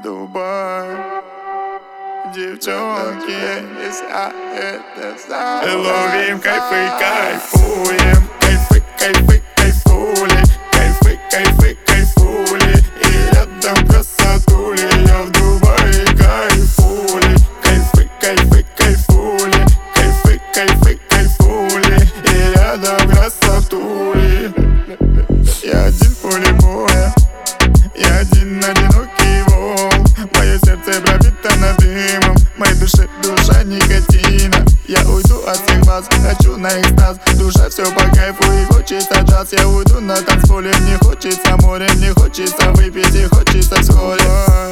Дубай, девчонки, ловим кайфы, кайфуем, кайфы, кайфы, кайфули, кайфы, кайфы, кайфули, и рядом красотули. Я в Дубае кайфули, кайфы, кайфы, кайфули, кайфы, кайфы, кайфули, и рядом красотули. Я один в поле боя, я один одинокий волк. Мое сердце пропитано дымом, в моей душе душа никотина. Я уйду от всех вас, хочу на экстаз. Душа все по кайфу и хочется джаз. Я уйду на танцполе, мне хочется море, мне хочется выпить и хочется вскоре.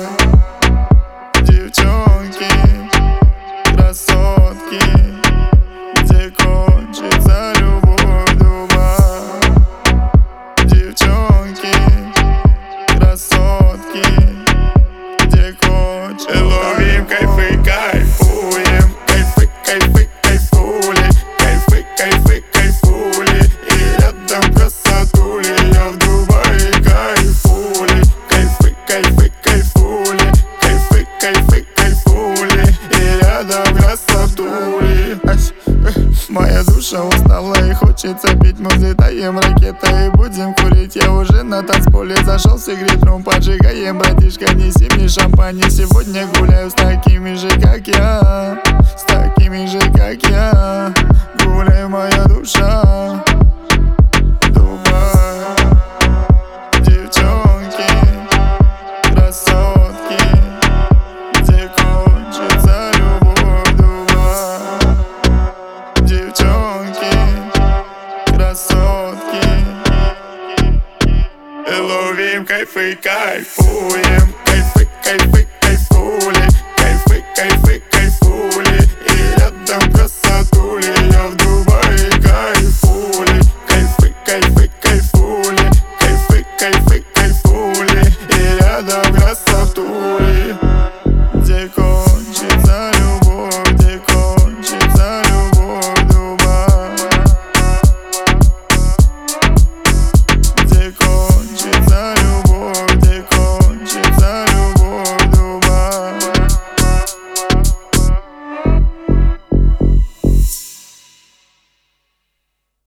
Девчонки, красотки, где кончится любовь, Дубай. Девчонки, красотки, где кончится. Ловим кайфы, кайфуем, кайфы, кайфы, кайфули, кайфы, кайфы, кайфули, и рядом красотули. Я в Дубае кайфули, кайфы, кайфы, кайфули, кайфы, кайфы, кайфули, и рядом красотули. Моя душа устала и хочется пить. Мы взлетаем ракетой и будем курить. Я уже на танцполе зашел в секрет-рум. Поджигаем, братишка, неси мне шампань. Сегодня гуляю с такими же, как я, с такими же, как я. Гуляй, моя душа. Дубай, девчонки, красотки, где кончится любовь, Дубай. Девчонки, красотки, ловим кайфы, кайфуем, кайфы, кайфы, кайфули, кайфы, кайфы,